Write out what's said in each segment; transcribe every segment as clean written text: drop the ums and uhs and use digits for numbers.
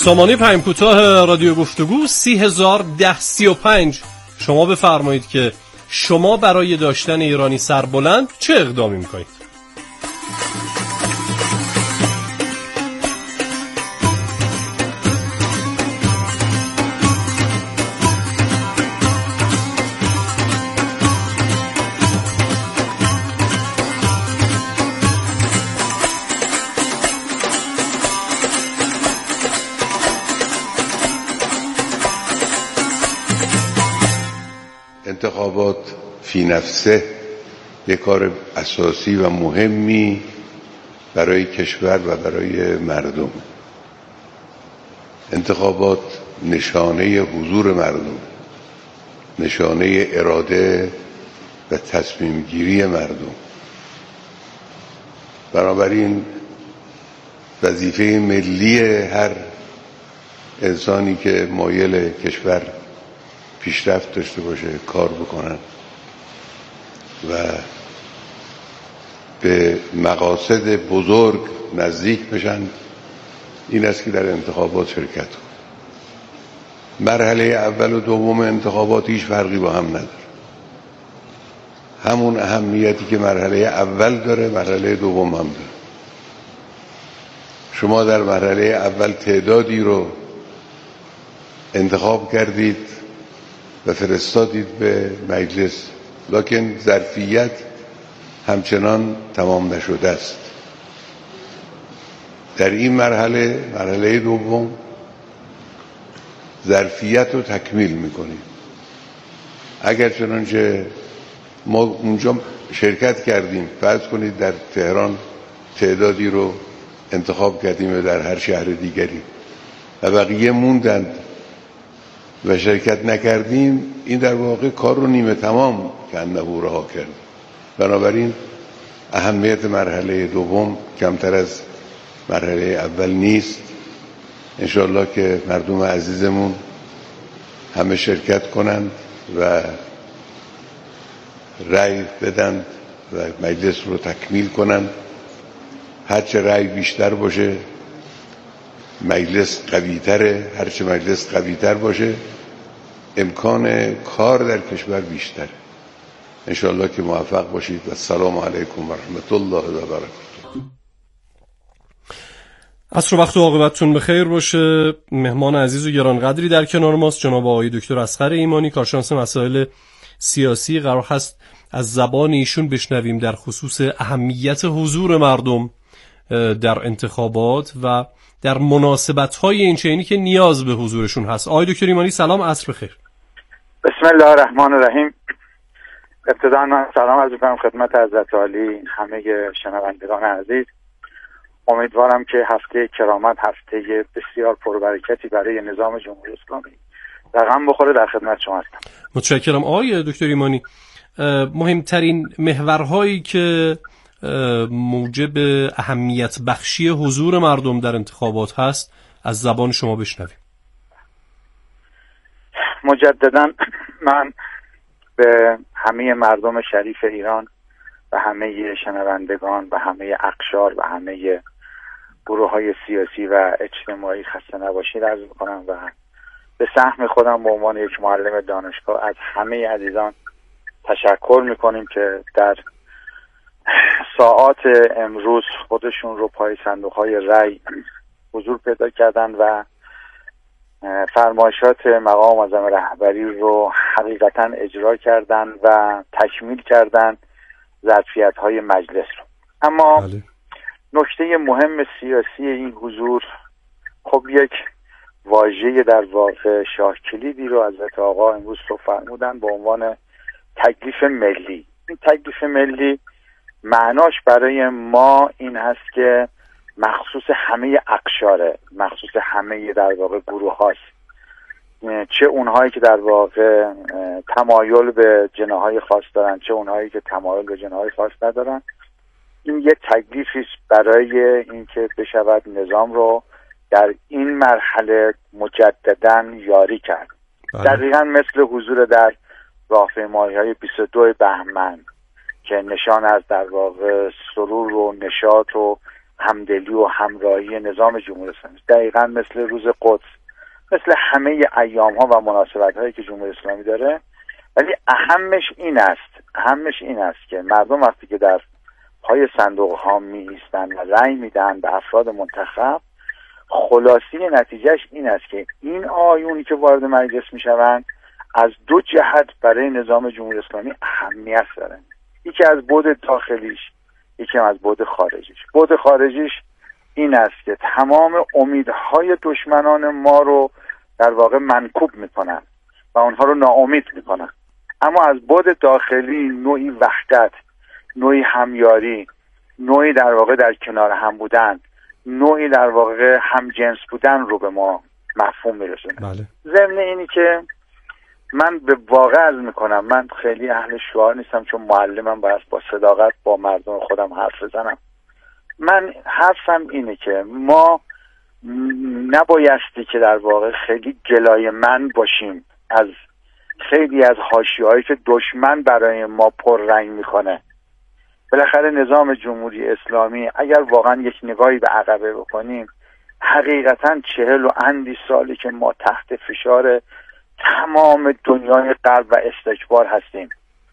سامانه پیام کوتاه رادیو گفتگو 301035. شما بفرمایید که شما برای داشتن ایرانی سربلند چه اقدامی میکنید؟ انتخابات فی نفسه یک کار اساسی و مهمی برای کشور و برای مردم. انتخابات نشانه حضور مردم، نشانه اراده و تصمیم گیری مردم. بنابراین وظیفه ملی هر انسانی که مایل کشور پیشرفت داشته باشه کار بکنن و به مقاصد بزرگ نزدیک بشن این است که در انتخابات شرکت کن. مرحله اول و دوم انتخابات هیچ فرقی با هم نداره. همون اهمیتی که مرحله اول داره مرحله دوم هم داره. شما در مرحله اول تعدادی رو انتخاب کردید و فرستادید به مجلس، لکن ظرفیت همچنان تمام نشده است. در این مرحله دوم ظرفیت رو تکمیل میکنیم. اگر چنانچه ما اونجا شرکت کردیم، فرض کنید در تهران تعدادی رو انتخاب کردیم و در هر شهر دیگری و بقیه موندند و شرکت نکردیم، این در واقع کار رو نیمه تمام کانه رها کردیم. بنابراین اهمیت مرحله دوم کمتر از مرحله اول نیست. انشالله که مردم عزیزمون همه شرکت کنند و رأی بدن و مجلس رو تکمیل کنند. هرچه رأی بیشتر باشه مجلس قوی‌تره، هرچه مجلس قوی‌تر باشه امکان کار در کشور بیشتره. انشالله که موفق باشید و السلام علیکم و رحمت الله و برکاته. عصر وقت و عاقبتتون بخیر باشه. مهمان عزیز و گرانقدری در کنار ماست، جناب آقای دکتر اصغر ایمانی، کارشناس مسائل سیاسی. قرار هست از زبان ایشون بشنویم در خصوص اهمیت حضور مردم در انتخابات و در مناسبت‌های این چنینی که نیاز به حضورشون هست. آقای دکتر ایمانی سلام، عصر بخیر. بسم الله الرحمن الرحیم. ابتداً من سلام عرض می‌کنم خدمت حضرت عالی، همه شنوندگان عزیز. امیدوارم که هفته کرامت، هفته بسیار پربرکتی برای نظام جمهوری اسلامی رقم بخوره. در خدمت شما هستم. متشکرم. آقای دکتر ایمانی، مهمترین محورهایی که موجب اهمیت بخشی حضور مردم در انتخابات هست از زبان شما بشنویم. مجددا من به همه مردم شریف ایران و همه شنوندگان و همه اقشار و همه گروه‌های سیاسی و اجتماعی خسته نباشید عرض می‌کنم و به سهم خودم به عنوان یک معلم دانشگاه از همه عزیزان تشکر می‌کنیم که در ساعات امروز خودشون رو پای صندوق‌های رای حضور پیدا کردن و فرمایشات مقام معظم رهبری رو حقیقتاً اجرا کردن و تکمیل کردن ظرفیت‌های مجلس رو. اما نکته مهم سیاسی این حضور، خب یک واژه در واقع شاه کلیدی رو حضرت آقا امروز رو فرمودن به عنوان تکلیف ملی. این تکلیف ملی معناش برای ما این هست که مخصوص همه اقشاره، مخصوص همه در واقع گروه هاست، چه اونهایی که در واقع تمایل به جناحهای خاص دارن، چه اونهایی که تمایل به جناحهای خاص ندارن. این یه تکلیفی برای اینکه بشود نظام رو در این مرحله مجدداً یاری کرد. دقیقاً مثل حضور در راهپیمایی‌های 22 بهمن که نشان از در واقع سرور و نشاط و همدلی و همراهی نظام جمهوری اسلامی. دقیقاً مثل روز قدس، مثل همه ایام ها و مناسبت هایی که جمهوری اسلامی داره. ولی اهمش این است که مردم وقتی که در پای صندوق ها می ایستن و رأی میدن به افراد منتخب، خلاصی نتیجهش این است که این آیونی که وارد مجلس میشوند از دو جهت برای نظام جمهوری اسلامی اهمیت دارن. یکی از بعد داخلیش، یکی از بعد خارجیش. بعد خارجیش این است که تمام امیدهای دشمنان ما رو در واقع منکوب میکنن و اونها رو ناامید میکنن. اما از بعد داخلی نوعی وحدت، نوعی همیاری، نوعی در واقع در کنار هم بودن، نوعی در واقع همجنس بودن رو به ما مفهوم میرسونه. بله. ضمن اینی که من به واقع عرض میکنم، من خیلی اهل شعار نیستم چون معلمم، باید با صداقت با مردم خودم حرف بزنم. من حرفم اینه که ما نبایستی که در واقع خیلی گلایه‌مند باشیم از خیلی از حاشیه‌هایی که دشمن برای ما پررنگ میکنه. بالاخره نظام جمهوری اسلامی اگر واقعا یک نگاهی به عقبه بکنیم، حقیقتا 40 و اندی سالی که ما تحت فشار تمام دنیای غرب و استکبار هستیم.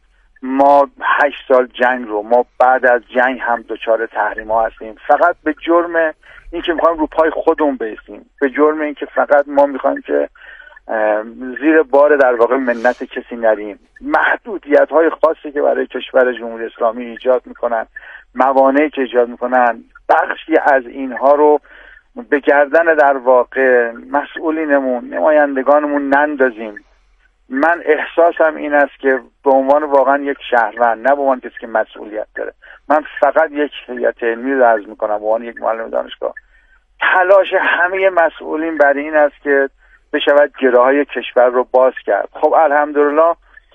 ما 8 سال جنگ رو، ما بعد از جنگ هم دچار تحریم ها هستیم، فقط به جرم اینکه میخوایم رو پای خودمون بیستیم، به جرم اینکه فقط ما میخوایم که زیر بار در واقع منت کسی نریم. محدودیت های خاصی که برای کشور جمهوری اسلامی ایجاد میکنن، موانعی که ایجاد میکنن، بخشی از اینها رو به گردن در واقع مسئولینمون، نمایندگانمون نندازیم. من احساسم این است که به عنوان واقعا یک شهروند، نه به عنوان کسی که مسئولیت داره، من فقط یک هیئت علمی رو عرض میکنم به عنوان یک معلم دانشگاه، تلاش همه مسئولین برای این است که بشود گره‌های کشور رو باز کرد. خب الحمدلله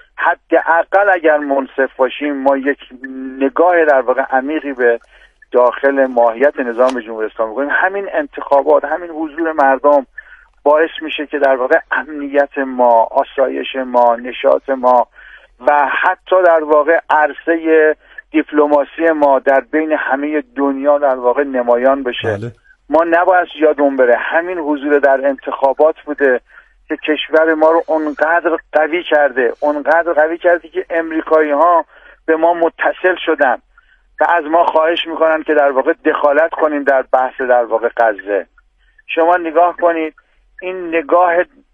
حداقل اگر منصف باشیم، ما یک نگاه در واقع عمیقی به داخل ماهیت نظام جمهوری اسلامی کنیم، همین انتخابات، همین حضور مردم باعث میشه که در واقع امنیت ما، آسایش ما، نشاط ما و حتی در واقع عرصه دیپلماسی ما در بین همه دنیا در واقع نمایان بشه. بله. ما نباید یادمون بره همین حضور در انتخابات بوده که کشور ما رو اونقدر قوی کرده که امریکایی ها به ما متصل شدن و از ما خواهش میکنن که در واقع دخالت کنیم در بحث در واقع غزه. شما نگاه کنید، این نگاه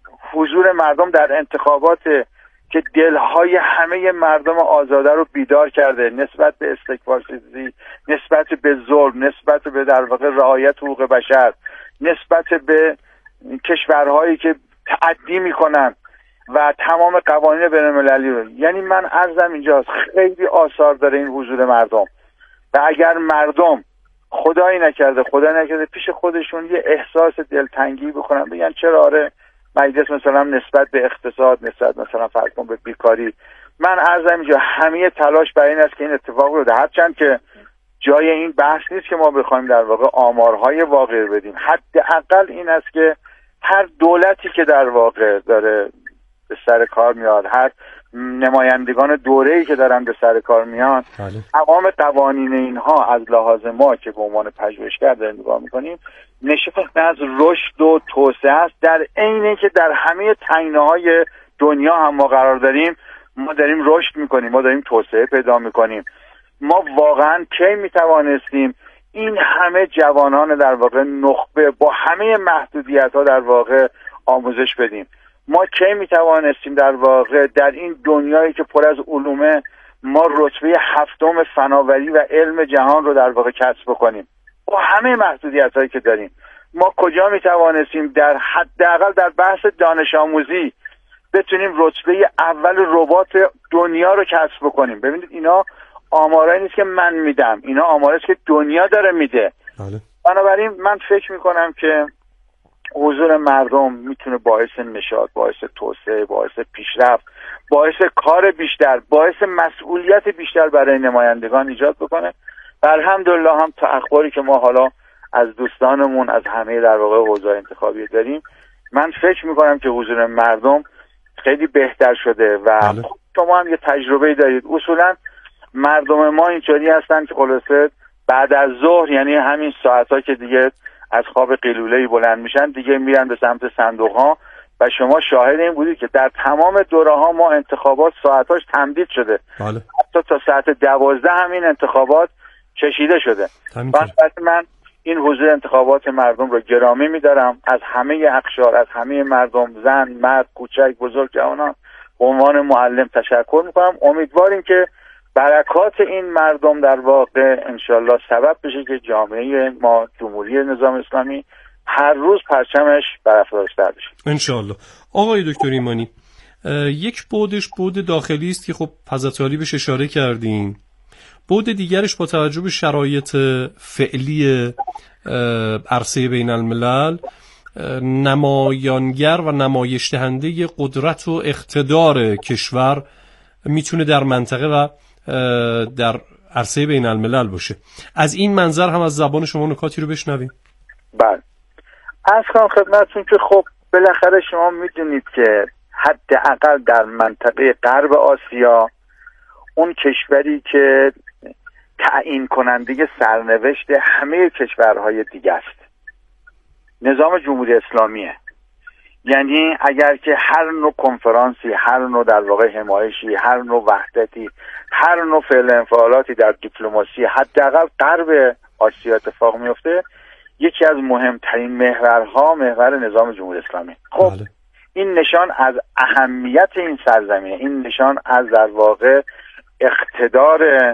حضور مردم در انتخابات که دلهای همه مردم آزاده رو بیدار کرده نسبت به استکبارستیزی، نسبت به ظلم، نسبت به در واقع رعایت حقوق بشر، نسبت به کشورهایی که تعدی میکنن و تمام قوانین بین‌المللی رو. یعنی من عرضم اینجاست، خیلی آثار داره این حضور مردم و اگر مردم خدایی نکرده پیش خودشون یه احساس دلتنگی بکنن، بگن چرا آره مجلس مثلا نسبت به اقتصاد، نسبت مثلا فرض کن به بیکاری، من عرضم اینجا همه تلاش برای این است که این اتفاق رو ده. هرچند که جای این بحث نیست که ما بخوایم در واقع آمارهای واقعی بدیم، حداقل این است که هر دولتی که در واقع داره به سر کار میاد، هر نمایندگان دوره‌ای که دارن به سر کار میان، تمام قوانین اینها از لحاظ ما که به عنوان پژوهشگر داریم نگاه میکنیم نشان از رشد و توسعه است، در عین اینکه در همه تنگناهای دنیا هم ما قرار داریم، ما داریم رشد میکنیم، ما داریم توسعه پیدا میکنیم. ما واقعا کی میتوانستیم این همه جوانان در واقع نخبه با همه محدودیت‌ها در واقع آموزش بدیم؟ ما کی میتوانستیم در واقع در این دنیایی که پر از علومه ما رتبه 7 فناوری و علم جهان رو در واقع کسب بکنیم؟ با همه محدودیت‌هایی که داریم ما کجا میتوانستیم در حداقل در بحث دانش آموزی بتونیم رتبه اول ربات دنیا رو کسب بکنیم؟ ببینید اینا آمارایی نیست که من میدم، اینا آماری است که دنیا داره میده. بنابراین من فکر میکنم که حضور مردم میتونه باعث نشاط، باعث توسعه، باعث پیشرفت، باعث کار بیشتر، باعث مسئولیت بیشتر برای نمایندگان ایجاد بکنه. و الحمدلله هم تا اخباری که ما حالا از دوستانمون از همه در واقع حوزه‌های انتخابی داریم، من فکر میکنم که حضور مردم خیلی بهتر شده و شما هم یه تجربه دارید. اصولا مردم ما اینطوری هستن که خلاصه بعد از ظهر یعنی همین ساعت‌ها که دیگه از خواب قیلوله‌ای بلند میشن دیگه میرن به سمت صندوق‌ها و شما شاهد این بودید که در تمام دوره‌ها ما انتخابات ساعتاش تمدید شده. بله. حتی تا ساعت 12 همین انتخابات کشیده شده. من این حضور انتخابات مردم رو گرامی می‌دارم. از همه اقشار، از همه مردم، زن، مرد، کوچک، بزرگ، جوانان به عنوان معلم تشکر می‌کنم. امیدواریم که برکات این مردم در واقع انشالله سبب بشه که جامعه ما، جمهوری نظام اسلامی، هر روز پرچمش برافراشتر بشه انشالله. آقای دکتر ایمانی، یک بعدش بعد داخلی است که خب حضرت علی بهش اشاره کردین. بعد دیگرش با توجه به شرایط فعلی عرصه بین الملل نمایانگر و نمایش دهنده قدرت و اقتدار کشور میتونه در منطقه و در عرصه بین الملل باشه. از این منظر هم از زبان شما نکاتی رو بشنویم. بله، عرض کنم خدمتتون که خب بالاخره شما میدونید که حداقل در منطقه غرب آسیا اون کشوری که تعیین کننده سرنوشت همه کشورهای دیگه است نظام جمهوری اسلامیه. یعنی اگر که هر نوع کنفرانسی، هر نوع در واقع حمایشی، هر نوع وحدتی، هر نوع فعل انفعالاتی در دیپلماسی حداقل غرب آسیا اتفاق میفته، یکی از مهمترین محورها محور نظام جمهوری اسلامی. خب بله. این نشان از اهمیت این سرزمینه، این نشان از در واقع اقتدار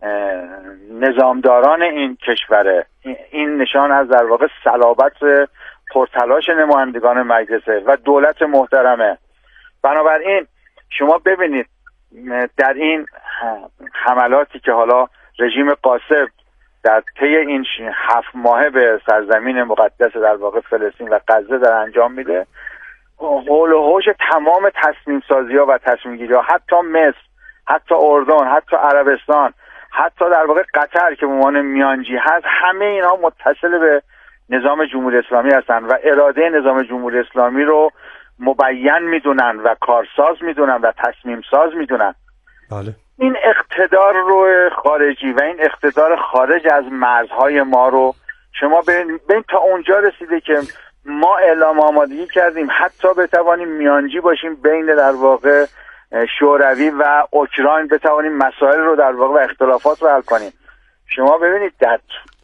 نظامداران این کشوره، این نشان از در واقع صلابت پرتلاش نمایندگان مجلسه و دولت محترمه. بنابراین شما ببینید در این حملاتی که حالا رژیم قاصد در طی این 7 ماهه به سرزمین مقدس در واقع فلسطین و غزه در انجام میده، حول و حوش تمام تصمیم سازی ها و تصمیم گیری ها، حتی مصر، حتی اردن، حتی عربستان، حتی در واقع قطر که به عنوان میانجی هست، همه اینها متصل به نظام جمهوری اسلامی هستن و اراده نظام جمهوری اسلامی رو مبین میدونن و کارساز میدونن و تصمیم ساز میدونن. بله. این اقتدار رو خارجی و این اقتدار خارج از مرزهای ما رو شما ببین تا اونجا رسیده که ما اعلام آمادگی کردیم حتی بتوانیم میانجی باشیم بین در واقع شوروی و اوکراین، بتوانیم مسائل رو در واقع و اختلافات رو حل کنیم. شما ببینید در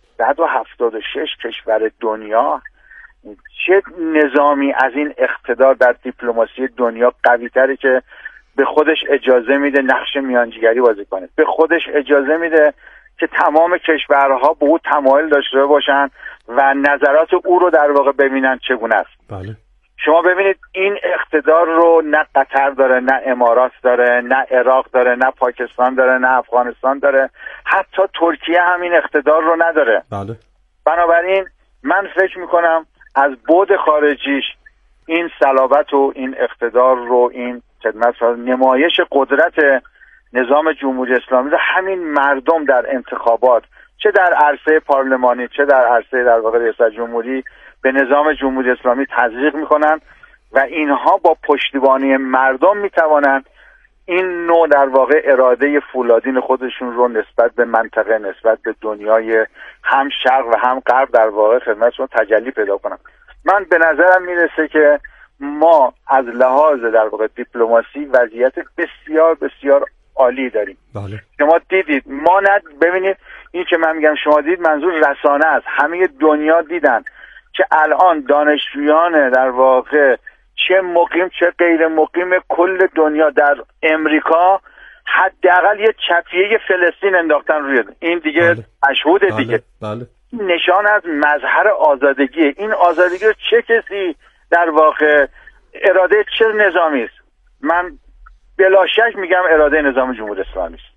176 کشور دنیا چه نظامی از این اقتدار در دیپلماسی دنیا قوی تره که به خودش اجازه میده نقش میانجیگری بازی کنه، به خودش اجازه میده که تمام کشورها به او تمایل داشته باشن و نظرات او رو در واقع ببینن چگونه است. بله. شما ببینید این اقتدار رو نه قطر داره، نه امارات داره، نه عراق داره، نه پاکستان داره، نه افغانستان داره، حتی ترکیه همین اقتدار رو نداره. بله. بنابراین من فکر میکنم از بعد خارجیش این صلابت و این اقتدار رو، این خدمت نمایش قدرت نظام جمهوری اسلامی رو همین مردم در انتخابات، چه در عرصه پارلمانی چه در عرصه در واقع ریاست جمهوری، به نظام جمهوری اسلامی تزریق میکنن و اینها با پشتیبانی مردم میتوانند این نوع در واقع اراده فولادین خودشون رو نسبت به منطقه، نسبت به دنیای هم شرق و هم غرب در واقع خدمتشون تجلی پیدا کنن. من به نظرم میرسه که ما از لحاظ در واقع دیپلماسی وضعیت بسیار بسیار عالی داریم. بله. شما دیدید ما ببینید این که من میگم شما دید منظور رسانه است، همه دنیا دیدن که الان دانشجویان در واقع چه مقیم چه غیر مقیم کل دنیا در امریکا حداقل یه چتریه فلسطین انداختن روی این دیگه. بله. مشهوده دیگه. بله. نشان از مظهر آزادگی. این آزادگی رو چه کسی در واقع اراده چه نظامی است؟ من بلا شک میگم اراده نظام جمهوری اسلامی است.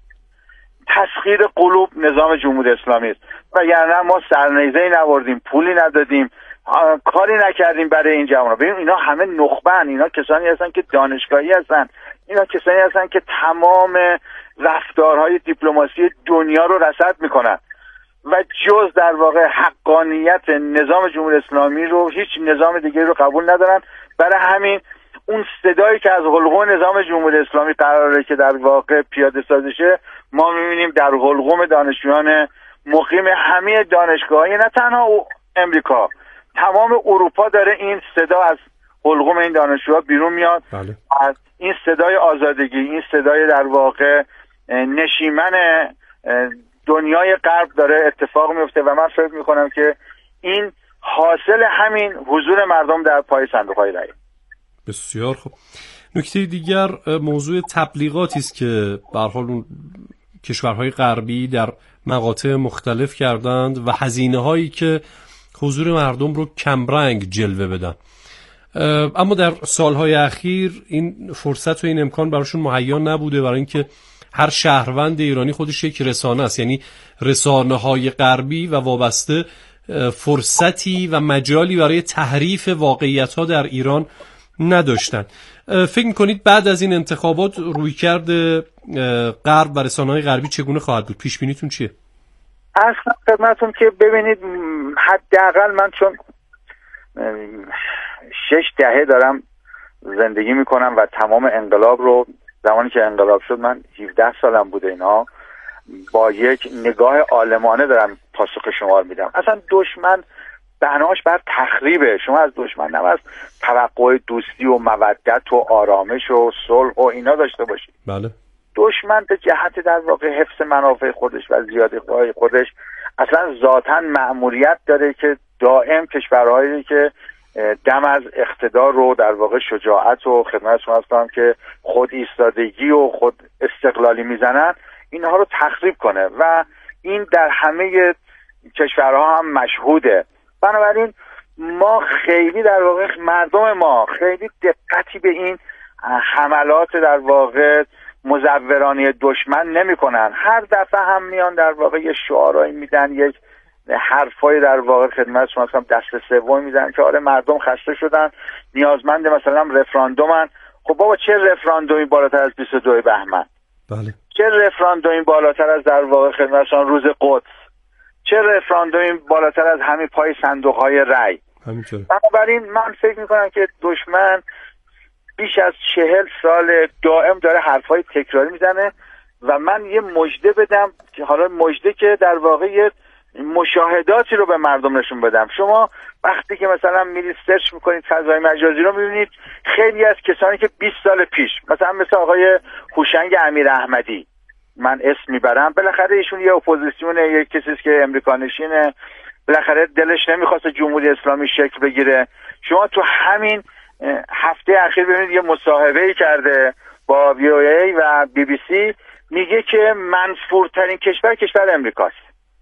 تسخیر قلوب نظام جمهوری اسلامی است. وگرنه ما سرنیزه‌ای نوردیم، پولی ندادیم، کاری نکردیم برای این جوان‌ها. ببین اینا همه نخبه‌اند، اینا کسانی هستن که دانشگاهی هستن، اینا کسانی هستن که تمام رفتارهای دیپلماسی دنیا رو رصد میکنن و جز در واقع حقانیت نظام جمهوری اسلامی رو هیچ نظام دیگری رو قبول ندارن. برای همین اون صدایی که از حلقوم نظام جمهوری اسلامی قراره که در واقع پیاده سازی شه، ما می‌بینیم در حلقوم دانشجویان مقیم همه دانشگاه‌های نه تنها امریکا، تمام اروپا داره این صدا از حلقوم این دانشجوها بیرون میاد. بله. از این صدای آزادگی، این صدای در واقع نشیمن دنیای غرب داره اتفاق میفته و من فکر میکنم که این حاصل همین حضور مردم در پای صندوق‌های رای. بسیار خوب. نکته دیگر موضوع تبلیغاتی است که به هر حال اون کشورهای غربی در مقاطع مختلف کردند و هزینه‌هایی که حضور مردم رو کمرنگ جلوه بدن. اما در سالهای اخیر این فرصت و این امکان براشون مهیا نبوده، برای اینکه هر شهروند ایرانی خودش یک رسانه است، یعنی رسانه‌های غربی و وابسته فرصتی و مجالی برای تحریف واقعیت‌ها در ایران نداشتن. فکر می‌کنید بعد از این انتخابات رویکرد غرب و رسانه‌های غربی چگونه خواهد بود؟ پیش بینیتون چیه؟ اصلا خدمتتون که ببینید، حداقل من چون 6 دهه دارم زندگی میکنم و تمام انقلاب رو، زمانی که انقلاب شد من 17 سالم بوده، اینا با یک نگاه عالمانه دارم پاسخ شما رو میدم. اصلا دشمن بناش بر تخریبه. شما از دشمن نباید توقع دوستی و مودت و آرامش و صلح و اینا داشته باشید. بله. دشمن به جهت در واقع حفظ منافع خودش و زیادی‌خواهی خودش اصلا ذاتاً مأموریت داره که دائم کشورهایی که دم از اقتدار رو در واقع شجاعت و خدمت شما هستم که خود ایستادگی و خود استقلالی میزنن، اینها رو تخریب کنه و این در همه کشورها هم مشهوده. بنابراین ما خیلی در واقع مردم ما خیلی دقتی به این حملات در واقع مزورانی دشمن نمی کنن. هر دفعه هم میان در واقع یه شعارایی میدن، یک حرفای در واقع خدمت شما هستم دست سوم میدن که آره مردم خسته شدن، نیازمند مثلا رفراندومن. خب بابا چه رفراندومی بالاتر از 22 بهمن؟ بله. چه رفراندومی بالاتر از در واقع خدمت شما روز قدس؟ چه رفراندومی بالاتر از همین پای صندوق‌های رای؟ همینطوره. بنابراین من فکر میکنم که دشمن بیش از 40 سال دائم داره حرفای تکراری میزنه و من یه مژده بدم که حالا مژده که در واقع یه مشاهداتی رو به مردم نشون بدم. شما وقتی که مثلا میرید سرچ میکنید فضای مجازی رو میبینید خیلی از کسانی که 20 سال پیش مثلا مثل آقای هوشنگ امیراحمدی، من اسم میبرم، بالاخره ایشون یه اپوزیسیونه، یه کسی که امریکا نشینه، بالاخره دلش نمیخواست جمهوری اسلامی شکل بگیره. شما تو همین هفته اخیر ببینید یه مصاحبه‌ای کرده با VOA و BBC، میگه که منفورترین کشور امریکاست.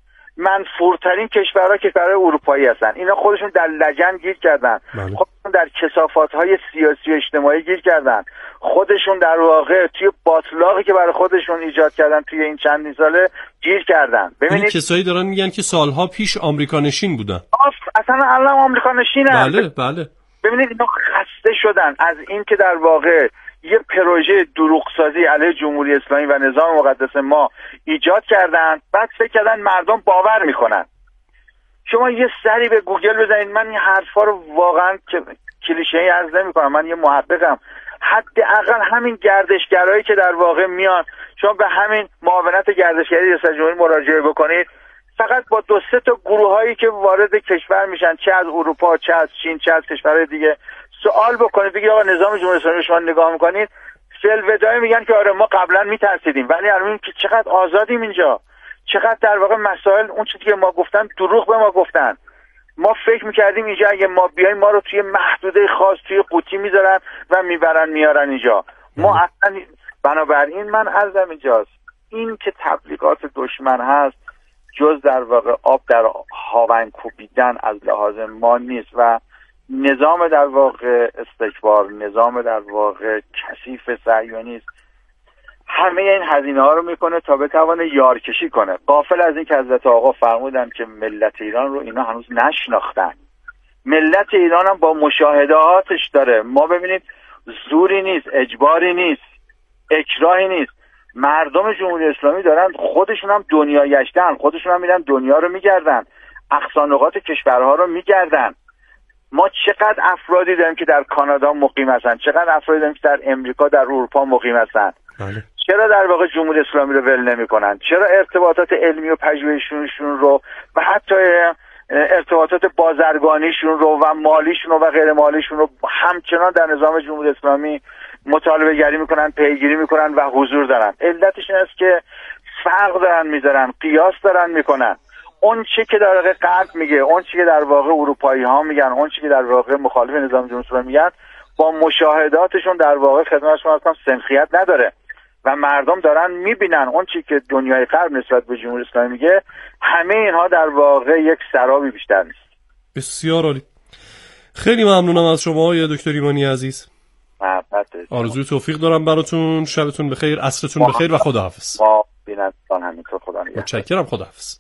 منفورترین کشورها کشورهای اروپایی هستن. اینا خودشون در لجن گیر کردن، خودشون در کثافت‌های سیاسی و اجتماعی گیر کردن، خودشون در واقع توی باطلاقی که برای خودشون ایجاد کردن توی این چندین ساله گیر کردن. ببینید کسایی دارن میگن که سالها پیش آمریکا نشین بودن. اصلا الان آمریکا نشینن. بله. ببینید اینا خسته شدن از این که در واقع یه پروژه دروغسازی علیه جمهوری اسلامی و نظام مقدس ما ایجاد کردن، بعد فکر کردن مردم باور میکنن. شما یه سری به گوگل بزنید، من این حرفا رو واقعا کلیشه‌ای عرض نمی‌کنم، من یه محققم، حداقل همین گردشگرایی که در واقع میان، شما به همین معاونت گردشگری ریاست جمهوری مراجعه بکنید، فقط با 2-3 تا گروهایی که وارد کشور میشن، چه از اروپا، چه از چین، چه از کشورهای دیگه، سوال بکنید بگید آقا نظام جمهوری اسلامی شما نگاه میکنید، فی‌الوداع میگن که آره ما قبلا میترسیدیم، ولی الان که چقدر آزادیم اینجا، چقدر در واقع مسائل اون چیزی که ما گفتن دروغ به ما گفتن. ما فکر میکردیم اینجا اگه ما بیایم ما رو توی محدوده خاص توی قوطی میذارن و میارن اینجا. ما اصلا بنابراین من عرضم اینجاست، این که تبلیغات دشمن هست جز در واقع آب در هاون کوبیدن از لحاظ ما نیست و نظام در واقع استکبار، نظام در واقع کثیف صهیونیست همه این هزینه ها رو میکنه تا بتونه یارکشی کنه. غافل از این که حضرت آقا فرمودن که ملت ایران رو اینا هنوز نشناختن. ملت ایران هم با مشاهداتش داره. ما ببینید زوری نیست، اجباری نیست، اکراهی نیست. مردم جمهوری اسلامی دارن خودشون هم دنیا گشتن، خودشون هم میرن دنیا رو میگردن، اقصا نقاط کشورها رو میگردن. ما چقدر افرادی داریم که در کانادا مقیم هستن، چقدر افرادی داریم که در امریکا، در اروپا مقیم هستن، چرا در واقع جمهوری اسلامی رو ول نمی‌کنن؟ چرا ارتباطات علمی و پژوهشیشون رو و حتی ارتباطات بازرگانیشون رو و مالیشون رو و غیر مالیشون رو همچنان در نظام جمهوری اسلامی مطالبه گری میکنن، پیگیری میکنن و حضور دارن؟ علتش این است که فرق دارن میذارن، قیاس دارن میکنن. اون چی که در واقع غرب میگه، اون چی که در واقع اروپایی ها میگن، اون چی که در واقع مخالف نظام جمهوری اسلامی میگن، با مشاهداتشون در واقع خدمتشون هستم سنخیت نداره و مردم دارن میبینن اون چی که دنیای غرب نسبت به جمهوری اسلامی میگه، همه اینها در واقع یک سرابی بیشتر نیست. بسیار عالی. خیلی ممنونم از شما آقای دکتر ایمانی عزیز. آرزوی توفیق دارم براتون. شبتون بخیر، عصرتون بخیر و خداحافظ. ما بینندگان همینطور. خدا نگهدار. متشکرم. خداحافظ.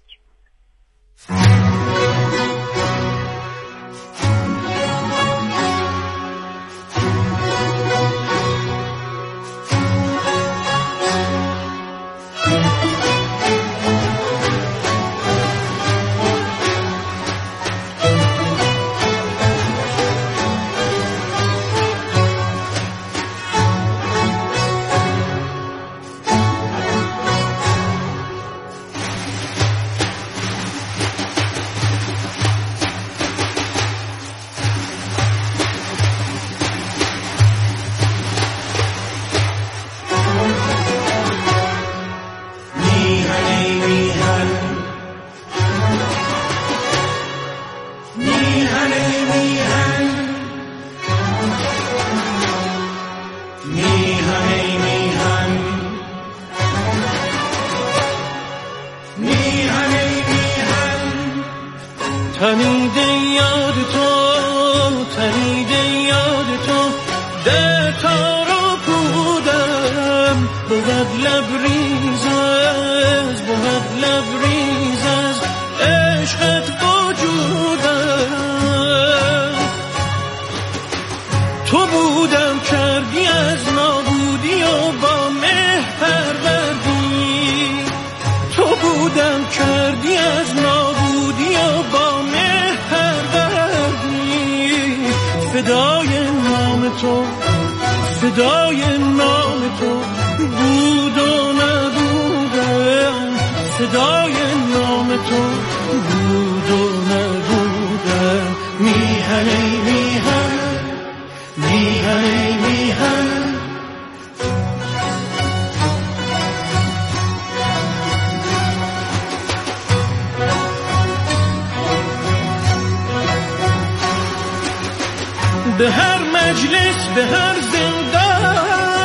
به هر مجلس، به هر زندان،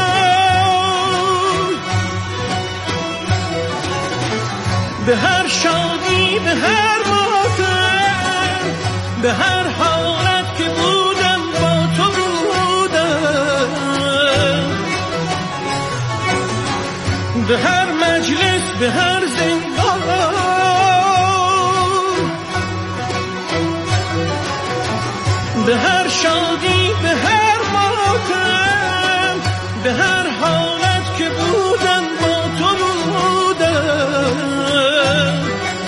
به هر شادی، به هر ماتم، به هر حالت که بودم با تو بودم، به هر مجلس، به هر زندان، به هر شادی، به هر ماتم، به هر حالت که بودم با تو بودم،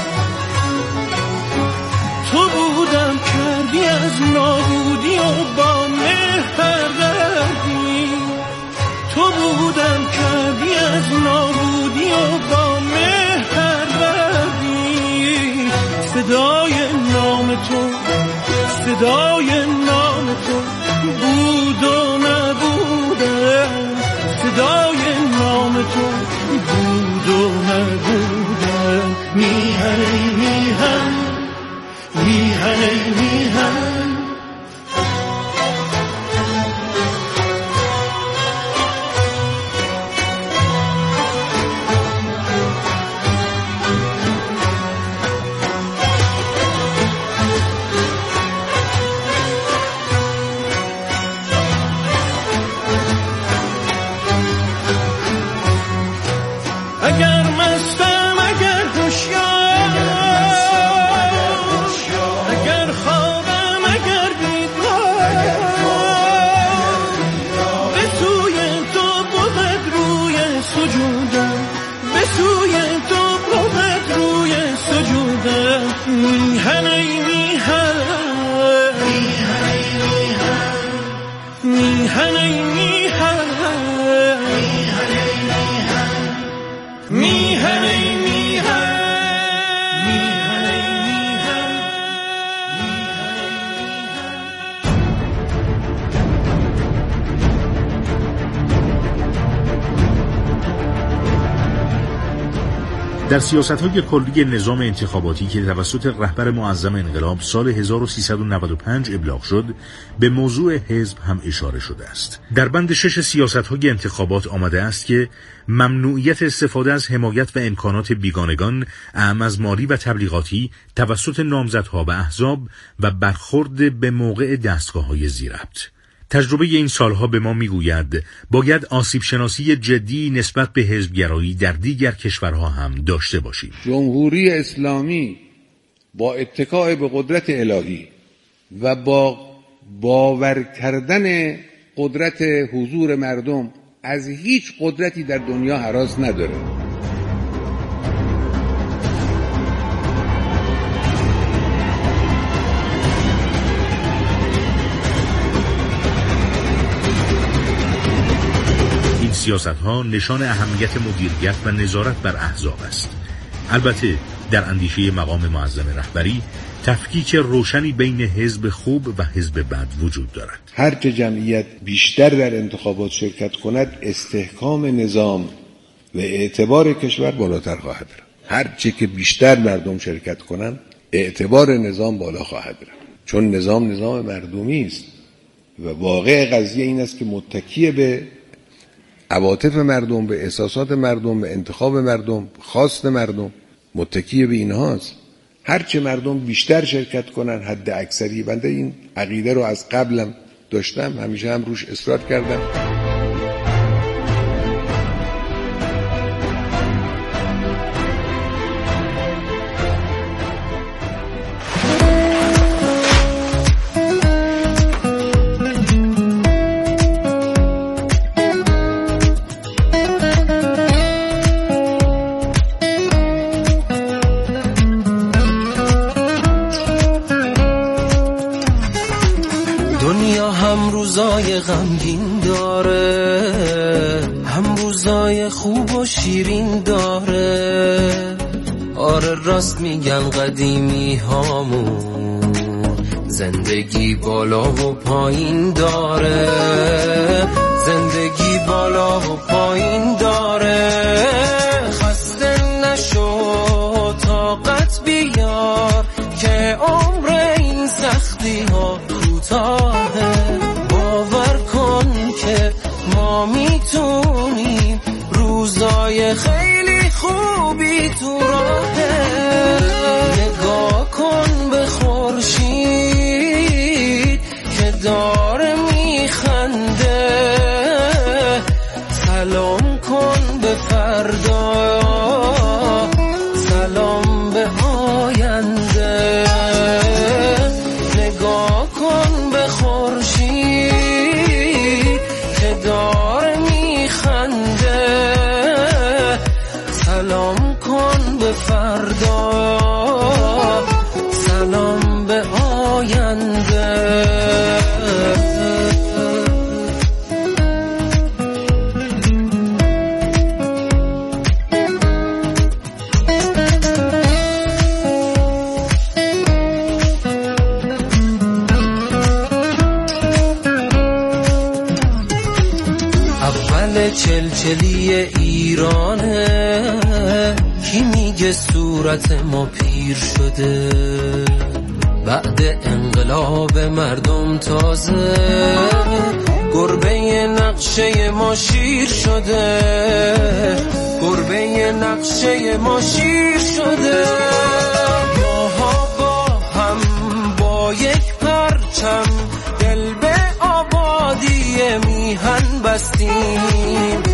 تو بودم کردی از نابودی و با مهر پروردی، تو بودم کردی از نابودی و با مهر پروردی، فدای نام تو، فدای نام تو بود و نبودم، فدای نام تو بود و نبودم. میهن ای میهن، میهن ای میهن، اگر مستم، اگر هوشیار، اگر خوابم، اگر بیدار، به سوی تو بود روی سجودم، به سوی تو بود روی سجودم. میهن ای میهن، میهن ای میهن، میهن ای میهن، میهن ای میهن، در سیاست‌های کلی نظام انتخاباتی که توسط رهبر معظم انقلاب سال 1395 ابلاغ شد، به موضوع حزب هم اشاره شده است. در بند 6 سیاست‌های انتخابات آمده است که ممنوعیت استفاده از حمایت و امکانات بیگانگان، اعم از مالی و تبلیغاتی توسط نامزدها و احزاب و برخورد به موقع دستگاه‌های ذی‌ربط. تجربه این سالها به ما میگوید باید آسیب شناسی جدی نسبت به حزبگرایی در دیگر کشورها هم داشته باشیم. جمهوری اسلامی با اتکاء به قدرت الهی و با باور کردن قدرت حضور مردم از هیچ قدرتی در دنیا هراس نداره. سیاست‌ها نشان اهمیت مدیریت و نظارت بر احزاب است. البته در اندیشه مقام معظم رهبری تفکیک روشنی بین حزب خوب و حزب بد وجود دارد. هر چه جمعیت بیشتر در انتخابات شرکت کند، استحکام نظام و اعتبار کشور بالاتر خواهد رفت. هر چه که بیشتر مردم شرکت کنند، اعتبار نظام بالا خواهد رفت. چون نظام مردمی است و واقع قضیه این است که متکی به عواطف مردم، به احساسات مردم، به انتخاب مردم، خواست مردم، متکی به اینهاست. هرچه مردم بیشتر شرکت کنن حد اکثری. بنده این عقیده رو از قبلم داشتم، همیشه هم روش اصرار کردم. غمگین داره، هم روزای خوب و شیرین داره. آره راست میگن قدیمی هامون، زندگی بالا و پایین داره، زندگی بالا و پایین داره. خسته نشو طاقت بیار که عمر این سختی ها کوتاهه. ما میتونیم، روزای خیلی خوبی تو راهه. نگاه کن به خورشید که داره میخنده، سلام کن به فردا، سلام به آینده. نگاه کن به خورشید داره میخنده، سلام کن به فردا، سلام به آینده. چلچلی ایرانه، کی میگه صورت ما پیر شده؟ بعد انقلاب مردم تازه گربه نقشه ما شیر شده، گربه نقشه ما شیر شده. ماها با هم با یک پرچم دل به آبادی میهن بستیم،